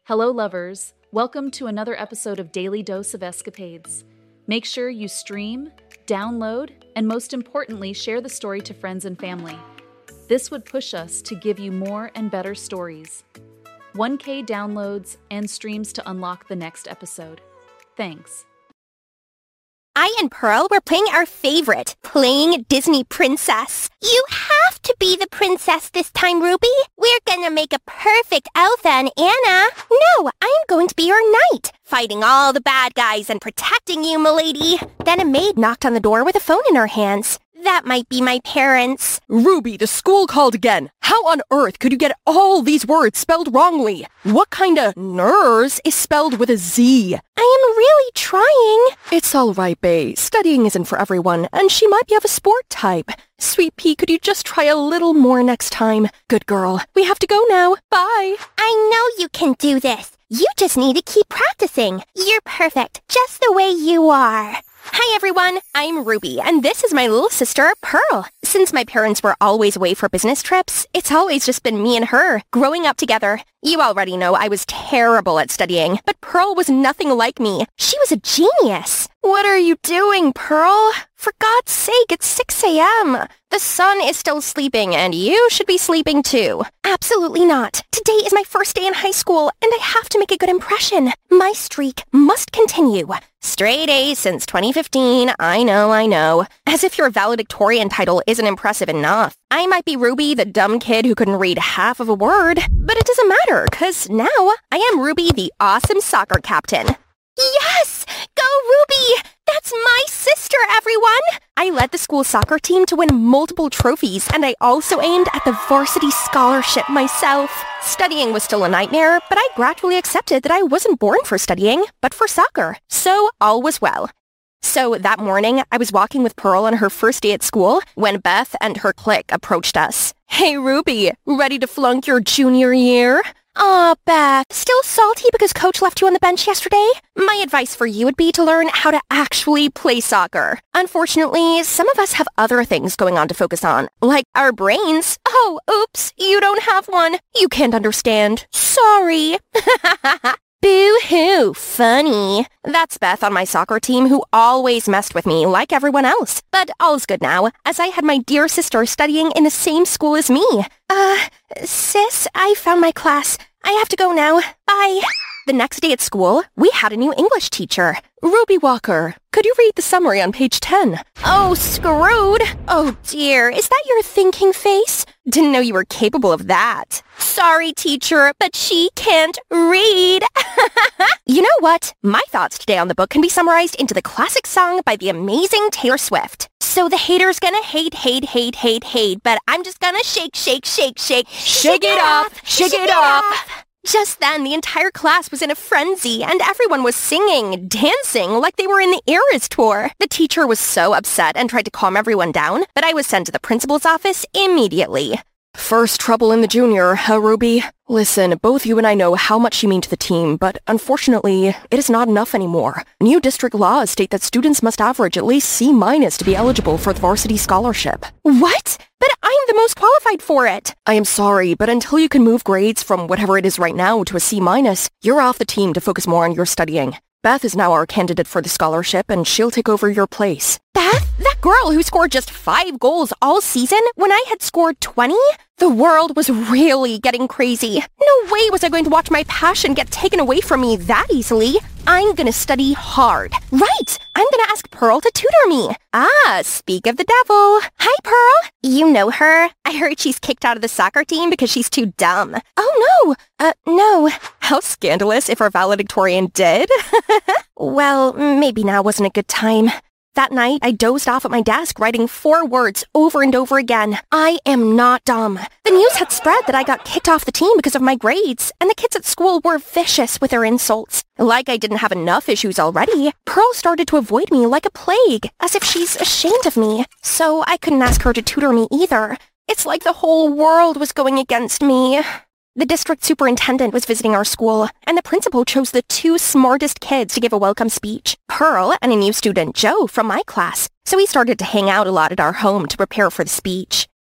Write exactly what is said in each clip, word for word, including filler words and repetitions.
Hello, lovers. Welcome to another episode of Daily Dose of Escapades. Make sure you stream, download, and most importantly, share the story to friends and family. This would push us to give you more and better stories. one K downloads and streams to unlock the next episode. Thanks. I and Pearl were playing our favorite, playing Disney Princess. You have to be the princess this time, Ruby. We're gonna make a perfect Elsa and Anna. No, I'm going to be your knight, fighting all the bad guys and protecting you, milady. Then a maid knocked on the door with a phone in her hands. That might be my parents. Ruby, the school called again. How on earth could you get all these words spelled wrongly? What kind of nurse is spelled with a Z? I am really trying. It's all right, Bae. Studying isn't for everyone, and she might be of a sport type. Sweet Pea, could you just try a little more next time? Good girl. We have to go now. Bye. I know you can do this. You just need to keep practicing. You're perfect, just the way you are. Hi everyone, I'm Ruby, and this is my little sister, Pearl. Since my parents were always away for business trips, it's always just been me and her, growing up together. You already know I was terrible at studying, but Pearl was nothing like me. She was a genius. What are you doing, Pearl? For God's sake, it's six a.m. The sun is still sleeping, and you should be sleeping too. Absolutely not. Today is my first day in high school, and I have to make a good impression. My streak must continue. Straight A's since twenty fifteen, I know, I know. As if your valedictorian title isn't impressive enough. I might be Ruby, the dumb kid who couldn't read half of a word, but it doesn't matter, because now I am Ruby, the awesome soccer captain. Yes! Go Ruby! That's my sister, everyone! I led the school soccer team to win multiple trophies, and I also aimed at the varsity scholarship myself. Studying was still a nightmare, but I gradually accepted that I wasn't born for studying, but for soccer. So all was well. So that morning, I was walking with Pearl on her first day at school when Beth and her clique approached us. Hey Ruby, ready to flunk your junior year? Aw, Beth, still salty because Coach left you on the bench yesterday? My advice for you would be to learn how to actually play soccer. Unfortunately, some of us have other things going on to focus on, like our brains. Oh, oops, you don't have one. You can't understand. Sorry. Boo-hoo, funny. That's Beth on my soccer team who always messed with me like everyone else. But all's good now, as I had my dear sister studying in the same school as me. Uh, sis, I found my class. I have to go now. Bye. The next day at school, we had a new English teacher. Ruby Walker, could you read the summary on page ten? Oh, screwed. Oh dear, is that your thinking face? Didn't know you were capable of that. Sorry, teacher, but she can't read. You know what? My thoughts today on the book can be summarized into the classic song by the amazing Taylor Swift. So the hater's gonna hate, hate, hate, hate, hate, but I'm just gonna shake, shake, shake, shake. Shake it off, shake it off. Just then, the entire class was in a frenzy, and everyone was singing, dancing, like they were in the Eras tour. The teacher was so upset and tried to calm everyone down, but I was sent to the principal's office immediately. First trouble in the junior, huh, Ruby? Listen, both you and I know how much you mean to the team, but unfortunately, it is not enough anymore. New district laws state that students must average at least C minus to be eligible for the varsity scholarship. What? But I'm the most qualified for it. I am sorry, but until you can move grades from whatever it is right now to a C minus, you're off the team to focus more on your studying. Beth is now our candidate for the scholarship, and she'll take over your place. Beth? That girl who scored just five goals all season when I had scored twenty? The world was really getting crazy. No way was I going to watch my passion get taken away from me that easily. I'm gonna study hard. Right! I'm gonna ask Pearl to tutor me. Ah, speak of the devil. Hi, Pearl. You know her? I heard she's kicked out of the soccer team because she's too dumb. Oh, no. Uh, no. How scandalous if our valedictorian did. Well, maybe now wasn't a good time. That night, I dozed off at my desk writing four words over and over again. I am not dumb. The news had spread that I got kicked off the team because of my grades, and the kids at school were vicious with their insults. Like I didn't have enough issues already, Pearl started to avoid me like a plague, as if she's ashamed of me. So I couldn't ask her to tutor me either. It's like the whole world was going against me. The district superintendent was visiting our school, and the principal chose the two smartest kids to give a welcome speech, Pearl and a new student, Joe, from my class. So we started to hang out a lot at our home to prepare for the speech.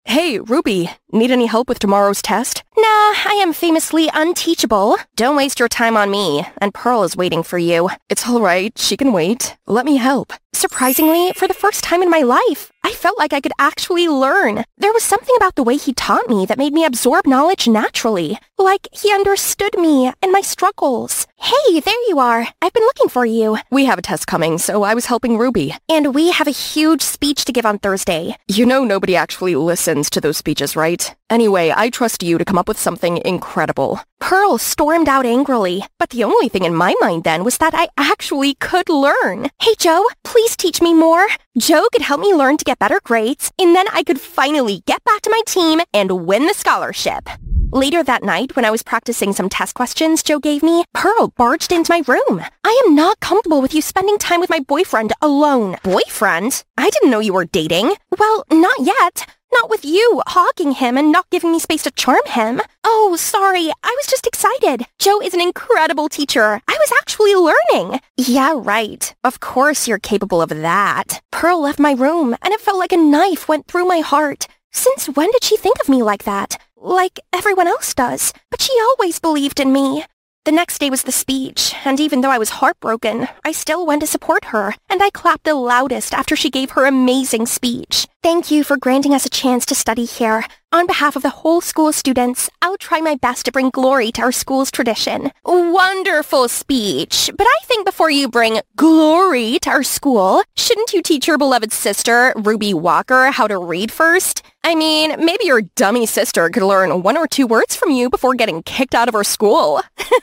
Hey, Ruby, need any help with tomorrow's test? Nah, I am famously unteachable. Don't waste your time on me, and Pearl is waiting for you. It's all right, she can wait. Let me help. Surprisingly, for the first time in my life, I felt like I could actually learn. There was something about the way he taught me that made me absorb knowledge naturally. Like he understood me and my struggles. Hey, there you are. I've been looking for you. We have a test coming, so I was helping Ruby. And we have a huge speech to give on Thursday. You know nobody actually listens to those speeches, right? Anyway, I trust you to come up with something incredible. Pearl stormed out angrily, but the only thing in my mind then was that I actually could learn. Hey, Joe, please teach me more. Joe could help me learn to get better grades, and then I could finally get back to my team and win the scholarship. Later that night, when I was practicing some test questions Joe gave me, Pearl barged into my room. I am not comfortable with you spending time with my boyfriend alone. Boyfriend? I didn't know you were dating. Well, not yet. Not with you hogging him and not giving me space to charm him. Oh, sorry. I was just excited. Joe is an incredible teacher. I was actually learning. Yeah, right. Of course you're capable of that. Pearl left my room, and it felt like a knife went through my heart. Since when did she think of me like that? Like everyone else does. But she always believed in me. The next day was the speech, and even though I was heartbroken, I still went to support her, and I clapped the loudest after she gave her amazing speech. Thank you for granting us a chance to study here. On behalf of the whole school students, I'll try my best to bring glory to our school's tradition. Wonderful speech, but I think before you bring glory to our school, shouldn't you teach your beloved sister, Ruby Walker, how to read first? I mean, maybe your dummy sister could learn one or two words from you before getting kicked out of her school.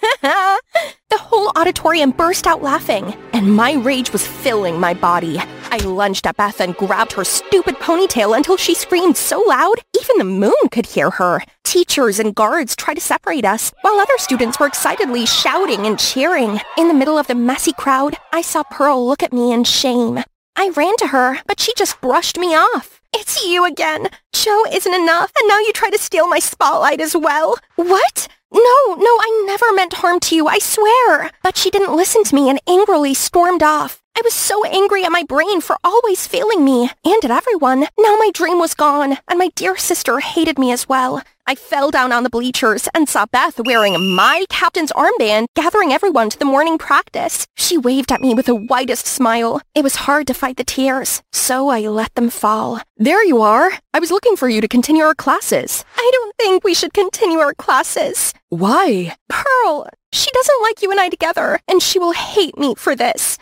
The whole auditorium burst out laughing, and my rage was filling my body. I lunged at Beth and grabbed her stupid ponytail until she screamed so loud, even the moon could hear her. Teachers and guards tried to separate us, while other students were excitedly shouting and cheering. In the middle of the messy crowd, I saw Pearl look at me in shame. I ran to her, but she just brushed me off. It's you again. Joe isn't enough, and now you try to steal my spotlight as well. What? No, no, I never meant harm to you, I swear. But she didn't listen to me and angrily stormed off. I was so angry at my brain for always failing me, and at everyone. Now my dream was gone, and my dear sister hated me as well. I fell down on the bleachers and saw Beth wearing my captain's armband, gathering everyone to the morning practice. She waved at me with the widest smile. It was hard to fight the tears, so I let them fall. There you are. I was looking for you to continue our classes. I don't think we should continue our classes. Why? Pearl, she doesn't like you and I together, and she will hate me for this.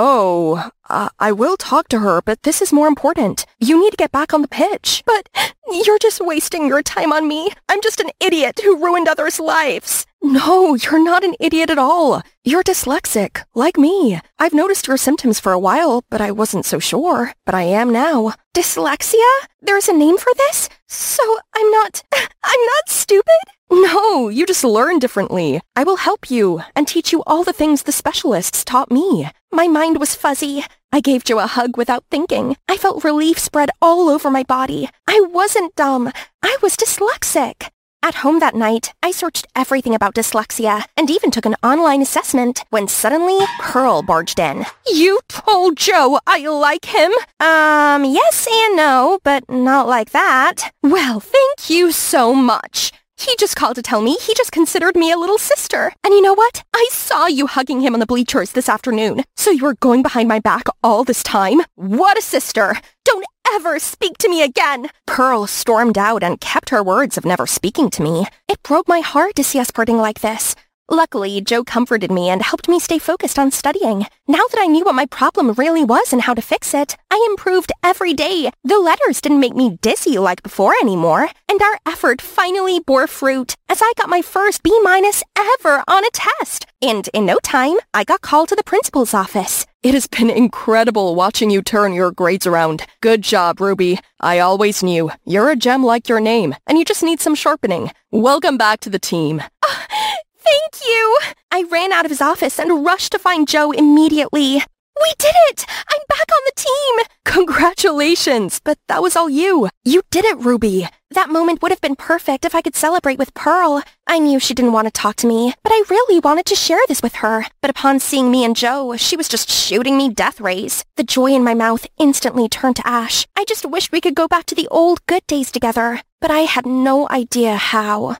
Oh, uh, I will talk to her, but this is more important. You need to get back on the pitch. But you're just wasting your time on me. I'm just an idiot who ruined others' lives. No, you're not an idiot at all. You're dyslexic, like me. I've noticed your symptoms for a while, but I wasn't so sure. But I am now. Dyslexia? There's a name for this? So I'm not... I'm not stupid? No, you just learn differently. I will help you and teach you all the things the specialists taught me. My mind was fuzzy. I gave Joe a hug without thinking. I felt relief spread all over my body. I wasn't dumb. I was dyslexic. At home that night, I searched everything about dyslexia and even took an online assessment when suddenly Pearl barged in. You told Joe I like him? Um, yes and no, but not like that. Well, thank you so much. He just called to tell me he just considered me a little sister. And you know what? I saw you hugging him on the bleachers this afternoon. So you were going behind my back all this time? What a sister! Don't ever speak to me again! Pearl stormed out and kept her words of never speaking to me. It broke my heart to see us parting like this. Luckily, Joe comforted me and helped me stay focused on studying. Now that I knew what my problem really was and how to fix it, I improved every day. The letters didn't make me dizzy like before anymore, and our effort finally bore fruit as I got my first B minus ever on a test. And in no time, I got called to the principal's office. It has been incredible watching you turn your grades around. Good job, Ruby. I always knew. You're a gem like your name, and you just need some sharpening. Welcome back to the team. Uh, Thank you! I ran out of his office and rushed to find Joe immediately. We did it! I'm back on the team! Congratulations! But that was all you. You did it, Ruby. That moment would have been perfect if I could celebrate with Pearl. I knew she didn't want to talk to me, but I really wanted to share this with her. But upon seeing me and Joe, she was just shooting me death rays. The joy in my mouth instantly turned to ash. I just wished we could go back to the old good days together, but I had no idea how.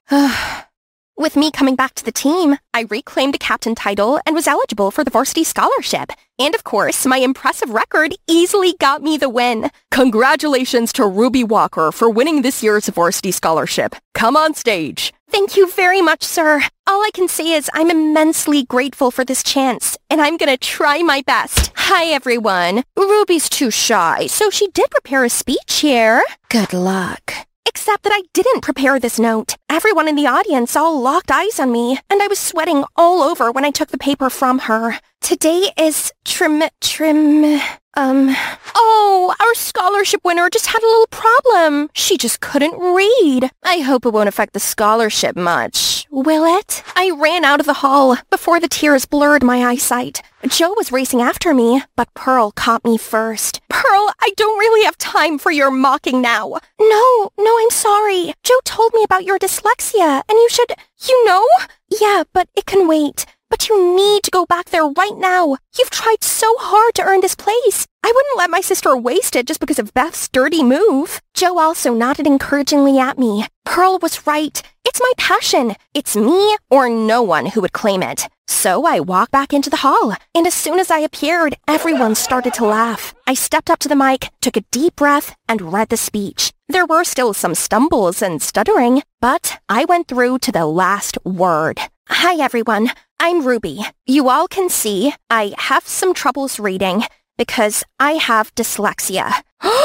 With me coming back to the team, I reclaimed a captain title and was eligible for the varsity scholarship. And of course, my impressive record easily got me the win. Congratulations to Ruby Walker for winning this year's varsity scholarship. Come on stage. Thank you very much, sir. All I can say is I'm immensely grateful for this chance, and I'm gonna try my best. Hi, everyone. Ruby's too shy, so she did prepare a speech here. Good luck. Except that I didn't prepare this note. Everyone in the audience all locked eyes on me, and I was sweating all over when I took the paper from her. Today is trim, trim, um... Oh, our scholarship winner just had a little problem. She just couldn't read. I hope it won't affect the scholarship much, will it? I ran out of the hall before the tears blurred my eyesight. Joe was racing after me, but Pearl caught me first. Pearl, I don't really have time for your mocking now. No, no, I'm sorry. Joe told me about your dyslexia, and you should... You know? Yeah, but it can wait. But you need to go back there right now. You've tried so hard to earn this place. I wouldn't let my sister waste it just because of Beth's dirty move. Joe also nodded encouragingly at me. Pearl was right. It's my passion. It's me or no one who would claim it. So I walked back into the hall, and as soon as I appeared, everyone started to laugh. I stepped up to the mic, took a deep breath, and read the speech. There were still some stumbles and stuttering, but I went through to the last word. Hi, everyone. I'm Ruby. You all can see I have some troubles reading because I have dyslexia.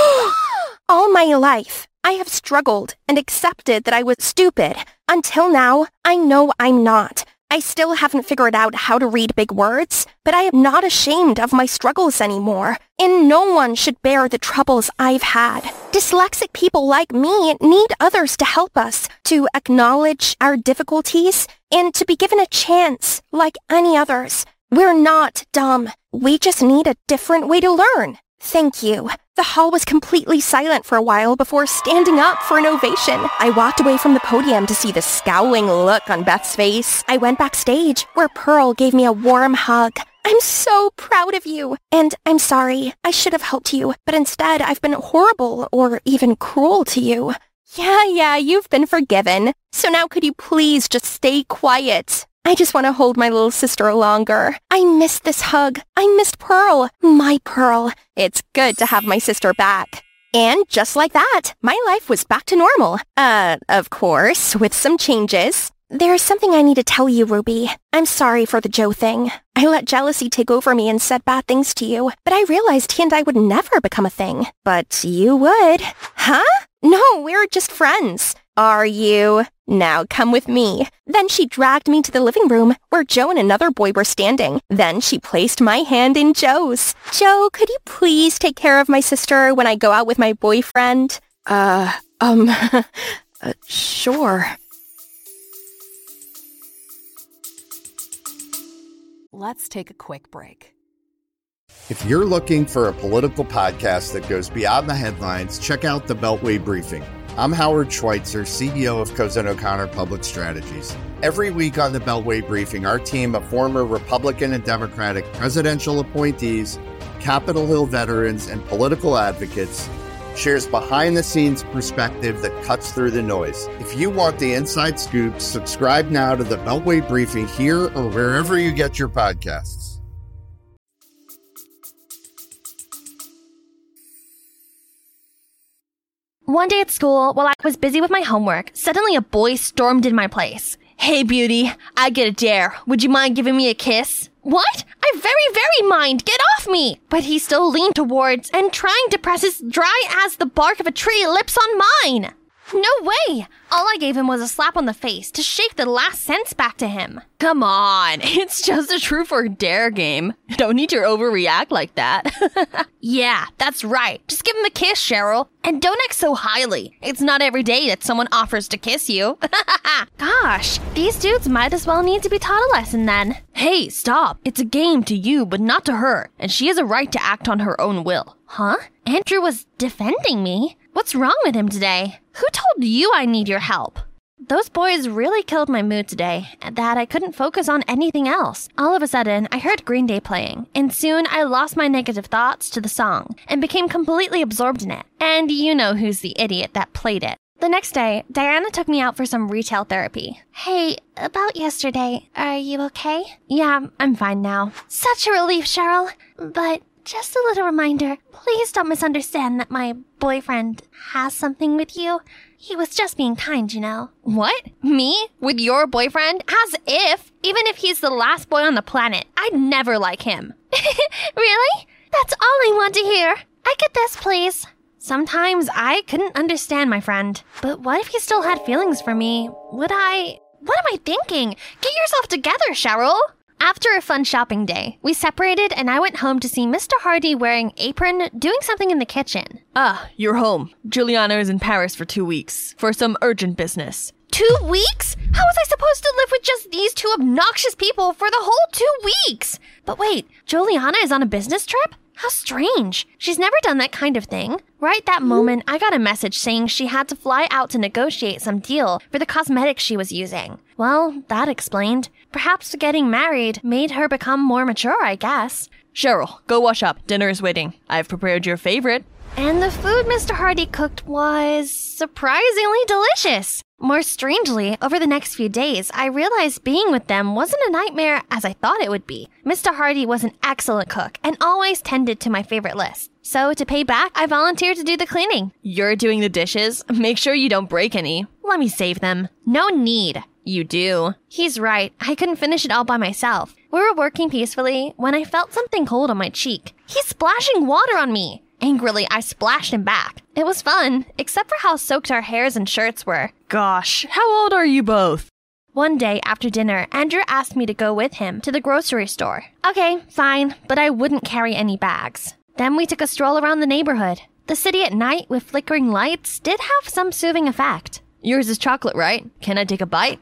All my life, I have struggled and accepted that I was stupid. Until now, I know I'm not. I still haven't figured out how to read big words, but I am not ashamed of my struggles anymore, and no one should bear the troubles I've had. Dyslexic people like me need others to help us, to acknowledge our difficulties, and to be given a chance like any others. We're not dumb. We just need a different way to learn. Thank you. The hall was completely silent for a while before standing up for an ovation. I walked away from the podium to see the scowling look on Beth's face. I went backstage, where Pearl gave me a warm hug. I'm so proud of you, and I'm sorry. I should have helped you, but instead I've been horrible or even cruel to you. Yeah, yeah, you've been forgiven. So now could you please just stay quiet? I just want to hold my little sister longer. I missed this hug. I missed Pearl. My Pearl. It's good to have my sister back. And just like that, my life was back to normal. Uh, of course, with some changes. There's something I need to tell you, Ruby. I'm sorry for the Joe thing. I let jealousy take over me and said bad things to you, but I realized he and I would never become a thing. But you would. Huh? No, we're just friends. Are you? Now come with me. Then she dragged me to the living room where Joe and another boy were standing. Then she placed my hand in Joe's. Joe, could you please take care of my sister when I go out with my boyfriend? Uh, um, uh, sure. Let's take a quick break. If you're looking for a political podcast that goes beyond the headlines, check out the Beltway Briefing. I'm Howard Schweitzer, C E O of Cozen O'Connor Public Strategies. Every week on the Beltway Briefing, our team of former Republican and Democratic presidential appointees, Capitol Hill veterans, and political advocates shares behind-the-scenes perspective that cuts through the noise. If you want the inside scoop, subscribe now to the Beltway Briefing here or wherever you get your podcasts. One day at school, while I was busy with my homework, suddenly a boy stormed in my place. Hey, beauty, I get a dare. Would you mind giving me a kiss? What? I very, very mind. Get off me! But he still leaned towards and trying to press his dry as the bark of a tree lips on mine. No way! All I gave him was a slap on the face to shake the last sense back to him. Come on, it's just a truth or dare game. Don't need to overreact like that. Yeah, that's right. Just give him a kiss, Cheryl. And don't act so highly. It's not every day that someone offers to kiss you. Gosh, these dudes might as well need to be taught a lesson then. Hey, stop. It's a game to you, but not to her, and she has a right to act on her own will. Huh? Andrew was defending me? What's wrong with him today? Who told you I need your help? Those boys really killed my mood today, that I couldn't focus on anything else. All of a sudden, I heard Green Day playing, and soon I lost my negative thoughts to the song and became completely absorbed in it. And you know who's the idiot that played it. The next day, Diana took me out for some retail therapy. Hey, about yesterday, are you okay? Yeah, I'm fine now. Such a relief, Cheryl. But just a little reminder, please don't misunderstand that my boyfriend has something with you. He was just being kind, you know. What? Me? With your boyfriend? As if. Even if he's the last boy on the planet, I'd never like him. Really? That's all I want to hear. I get this, please. Sometimes I couldn't understand my friend. But what if he still had feelings for me? Would I... What am I thinking? Get yourself together, Cheryl. After a fun shopping day, we separated and I went home to see Mister Hardy wearing apron doing something in the kitchen. Ah, you're home. Juliana is in Paris for two weeks for some urgent business. Two weeks? How was I supposed to live with just these two obnoxious people for the whole two weeks? But wait, Juliana is on a business trip? How strange. She's never done that kind of thing. Right that moment, I got a message saying she had to fly out to negotiate some deal for the cosmetics she was using. Well, that explained. Perhaps getting married made her become more mature, I guess. Cheryl, go wash up. Dinner is waiting. I've prepared your favorite. And the food Mister Hardy cooked was surprisingly delicious. More strangely, over the next few days, I realized being with them wasn't a nightmare as I thought it would be. Mister Hardy was an excellent cook and always tended to my favorite list. So to pay back, I volunteered to do the cleaning. You're doing the dishes? Make sure you don't break any. Let me save them. No need. You do. He's right. I couldn't finish it all by myself. We were working peacefully when I felt something cold on my cheek. He's splashing water on me. Angrily, I splashed him back. It was fun, except for how soaked our hairs and shirts were. Gosh, how old are you both? One day after dinner, Andrew asked me to go with him to the grocery store. Okay, fine, but I wouldn't carry any bags. Then we took a stroll around the neighborhood. The city at night with flickering lights did have some soothing effect. Yours is chocolate, right? Can I take a bite?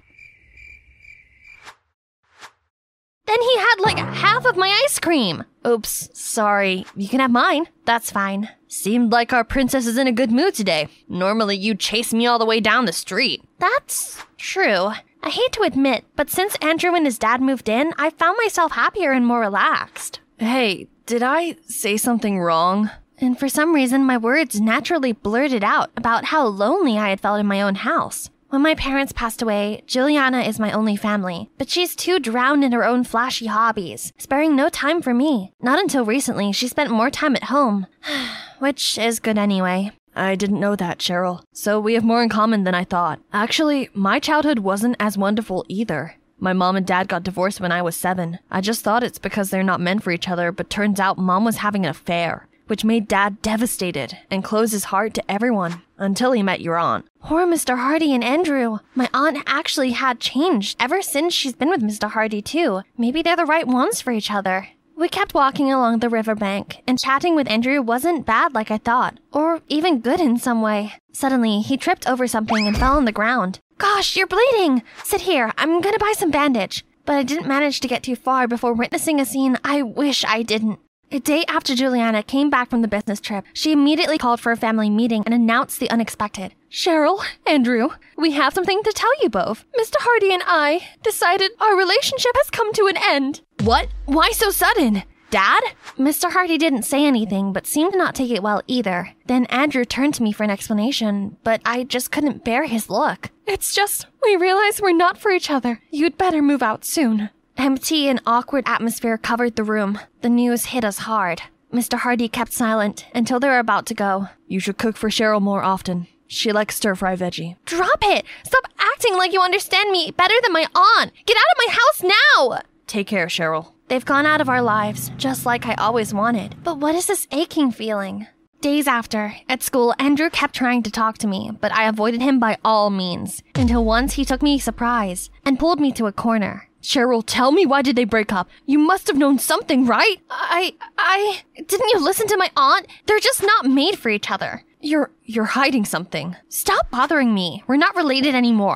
Then he had like half of my ice cream. Oops, sorry. You can have mine. That's fine. Seemed like our princess is in a good mood today. Normally you'd chase me all the way down the street. That's true. I hate to admit, but since Andrew and his dad moved in, I found myself happier and more relaxed. Hey, did I say something wrong? And for some reason, my words naturally blurted out about how lonely I had felt in my own house. When my parents passed away, Juliana is my only family, but she's too drowned in her own flashy hobbies, sparing no time for me. Not until recently, she spent more time at home, which is good anyway. I didn't know that, Cheryl. So we have more in common than I thought. Actually, my childhood wasn't as wonderful either. My mom and dad got divorced when I was seven. I just thought it's because they're not meant for each other, but turns out mom was having an affair, which made dad devastated and closed his heart to everyone until he met your aunt. Poor Mister Hardy and Andrew. My aunt actually had changed ever since she's been with Mister Hardy too. Maybe they're the right ones for each other. We kept walking along the riverbank, and chatting with Andrew wasn't bad like I thought, or even good in some way. Suddenly, he tripped over something and fell on the ground. Gosh, you're bleeding! Sit here, I'm gonna buy some bandage. But I didn't manage to get too far before witnessing a scene I wish I didn't. A day after Juliana came back from the business trip, she immediately called for a family meeting and announced the unexpected. Cheryl, Andrew, we have something to tell you both. Mister Hardy and I decided our relationship has come to an end. What? Why so sudden? Dad? Mister Hardy didn't say anything, but seemed to not take it well either. Then Andrew turned to me for an explanation, but I just couldn't bear his look. It's just, we realize we're not for each other. You'd better move out soon. Empty and awkward atmosphere covered the room. The news hit us hard. Mister Hardy kept silent until they were about to go. You should cook for Cheryl more often. She likes stir-fry veggie. Drop it! Stop acting like you understand me better than my aunt! Get out of my house now! Take care, Cheryl. They've gone out of our lives, just like I always wanted. But what is this aching feeling? Days after, at school, Andrew kept trying to talk to me, but I avoided him by all means. Until once he took me by surprise and pulled me to a corner. Cheryl, tell me, why did they break up? You must have known something, right? I... I... Didn't you listen to my aunt? They're just not made for each other. You're... you're hiding something. Stop bothering me. We're not related anymore.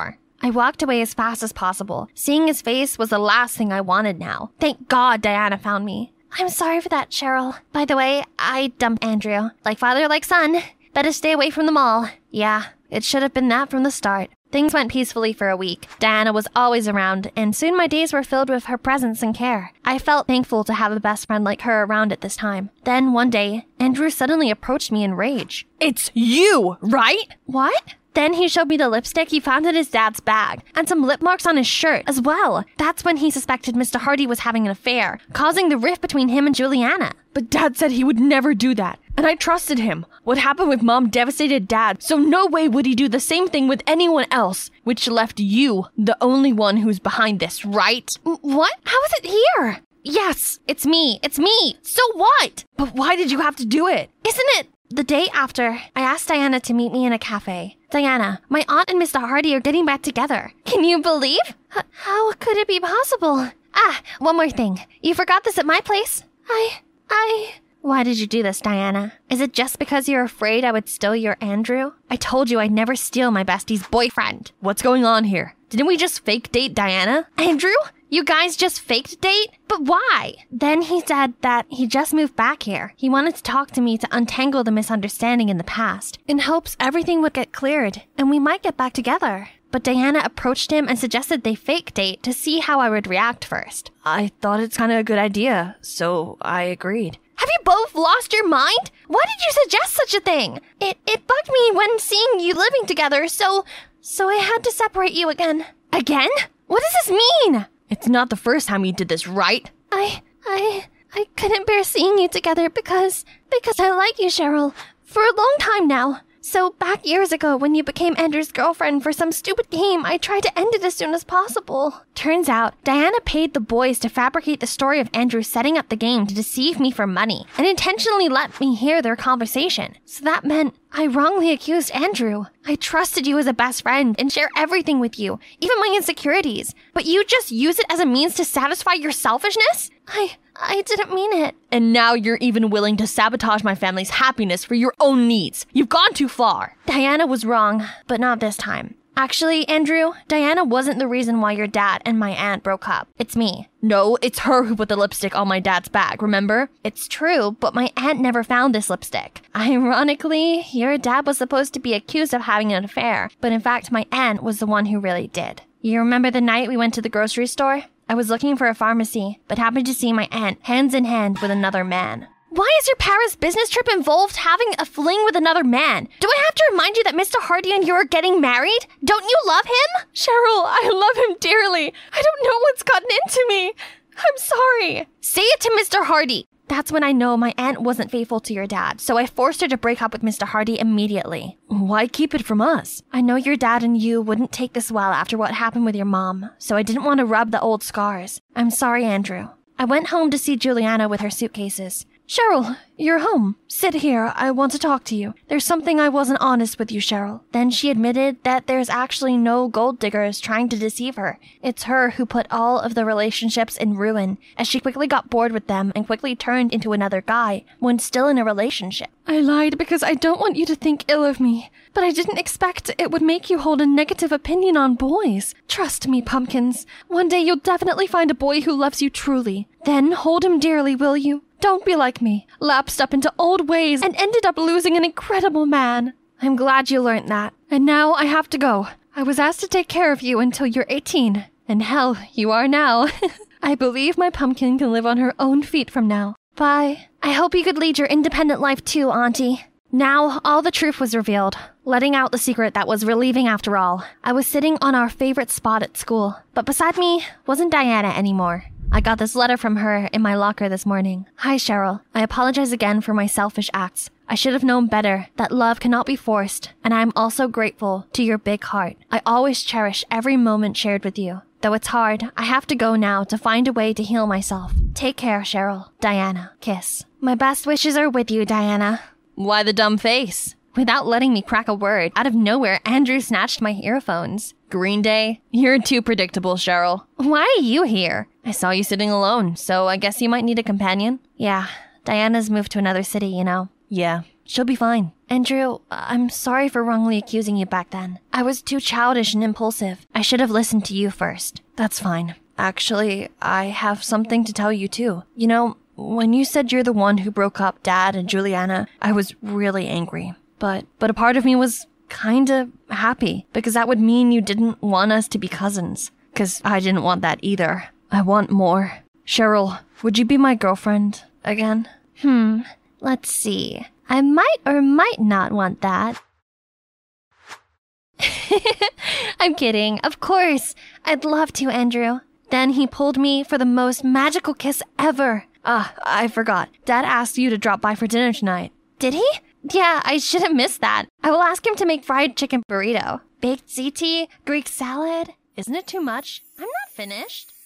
I walked away as fast as possible. Seeing his face was the last thing I wanted now. Thank God Diana found me. I'm sorry for that, Cheryl. By the way, I dumped Andrew. Like father, like son. Better stay away from them all. Yeah, it should have been that from the start. Things went peacefully for a week. Diana was always around, and soon my days were filled with her presence and care. I felt thankful to have a best friend like her around at this time. Then, one day, Andrew suddenly approached me in rage. It's you, right? What? Then he showed me the lipstick he found in his dad's bag, and some lip marks on his shirt as well. That's when he suspected Mister Hardy was having an affair, causing the rift between him and Juliana. But Dad said he would never do that, and I trusted him. What happened with Mom devastated Dad, so no way would he do the same thing with anyone else, which left you the only one who's behind this, right? What? How is it here? Yes, it's me. It's me. So what? But why did you have to do it? Isn't it? The day after, I asked Diana to meet me in a cafe. Diana, my aunt and Mister Hardy are getting back together. Can you believe? H- how could it be possible? Ah, one more thing. You forgot this at my place? I... I... Why did you do this, Diana? Is it just because you're afraid I would steal your Andrew? I told you I'd never steal my bestie's boyfriend. What's going on here? Didn't we just fake date Diana? Andrew? You guys just faked date? But why? Then he said that he just moved back here. He wanted to talk to me to untangle the misunderstanding in the past, in hopes everything would get cleared, and we might get back together. But Diana approached him and suggested they fake date to see how I would react first. I thought it's kind of a good idea, so I agreed. Have you both lost your mind? Why did you suggest such a thing? It it bugged me when seeing you living together, so... So I had to separate you again. Again? What does this mean? It's not the first time you did this, right? I... I... I couldn't bear seeing you together because... Because I like you, Cheryl. For a long time now. So back years ago when you became Andrew's girlfriend for some stupid game, I tried to end it as soon as possible. Turns out, Diana paid the boys to fabricate the story of Andrew setting up the game to deceive me for money, and intentionally let me hear their conversation. So that meant I wrongly accused Andrew. I trusted you as a best friend and share everything with you, even my insecurities. But you just use it as a means to satisfy your selfishness? I... I didn't mean it. And now you're even willing to sabotage my family's happiness for your own needs. You've gone too far. Diana was wrong, but not this time. Actually, Andrew, Diana wasn't the reason why your dad and my aunt broke up. It's me. No, it's her who put the lipstick on my dad's bag, remember? It's true, but my aunt never found this lipstick. Ironically, your dad was supposed to be accused of having an affair, but in fact, my aunt was the one who really did. You remember the night we went to the grocery store? I was looking for a pharmacy, but happened to see my aunt hands in hand with another man. Why is your Paris business trip involved having a fling with another man? Do I have to remind you that Mister Hardy and you are getting married? Don't you love him? Cheryl, I love him dearly. I don't know what's gotten into me. I'm sorry. Say it to Mister Hardy. That's when I know my aunt wasn't faithful to your dad, so I forced her to break up with Mister Hardy immediately. Why keep it from us? I know your dad and you wouldn't take this well after what happened with your mom, so I didn't want to rub the old scars. I'm sorry, Andrew. I went home to see Juliana with her suitcases. Cheryl, you're home. Sit here. I want to talk to you. There's something I wasn't honest with you, Cheryl. Then she admitted that there's actually no gold diggers trying to deceive her. It's her who put all of the relationships in ruin, as she quickly got bored with them and quickly turned into another guy when still in a relationship. I lied because I don't want you to think ill of me, but I didn't expect it would make you hold a negative opinion on boys. Trust me, Pumpkins. One day you'll definitely find a boy who loves you truly. Then hold him dearly, will you? Don't be like me, lapsed up into old ways and ended up losing an incredible man. I'm glad you learned that. And now I have to go. I was asked to take care of you until you're eighteen. And hell, you are now. I believe my pumpkin can live on her own feet from now. Bye. I hope you could lead your independent life too, Auntie. Now, all the truth was revealed, letting out the secret that was relieving after all. I was sitting on our favorite spot at school, but beside me wasn't Diana anymore. I got this letter from her in my locker this morning. Hi, Cheryl. I apologize again for my selfish acts. I should have known better that love cannot be forced, and I am also grateful to your big heart. I always cherish every moment shared with you. Though it's hard, I have to go now to find a way to heal myself. Take care, Cheryl. Diana. Kiss. My best wishes are with you, Diana. Why the dumb face? Without letting me crack a word, out of nowhere, Andrew snatched my earphones. Green Day? You're too predictable, Cheryl. Why are you here? I saw you sitting alone, so I guess you might need a companion? Yeah, Diana's moved to another city, you know. Yeah, She'll be fine. Andrew, I'm sorry for wrongly accusing you back then. I was too childish and impulsive. I should have listened to you first. That's fine. Actually, I have something to tell you too. You know, when you said you're the one who broke up Dad and Juliana, I was really angry. But but a part of me was kinda happy, because that would mean you didn't want us to be cousins. Because I didn't want that either. I want more. Cheryl, would you be my girlfriend again? Hmm, let's see. I might or might not want that. I'm kidding, of course. I'd love to, Andrew. Then he pulled me for the most magical kiss ever. Ah, I forgot. Dad asked you to drop by for dinner tonight. Did he? Yeah, I should have missed that. I will ask him to make fried chicken burrito, baked ziti, Greek salad. Isn't it too much? I'm not finished.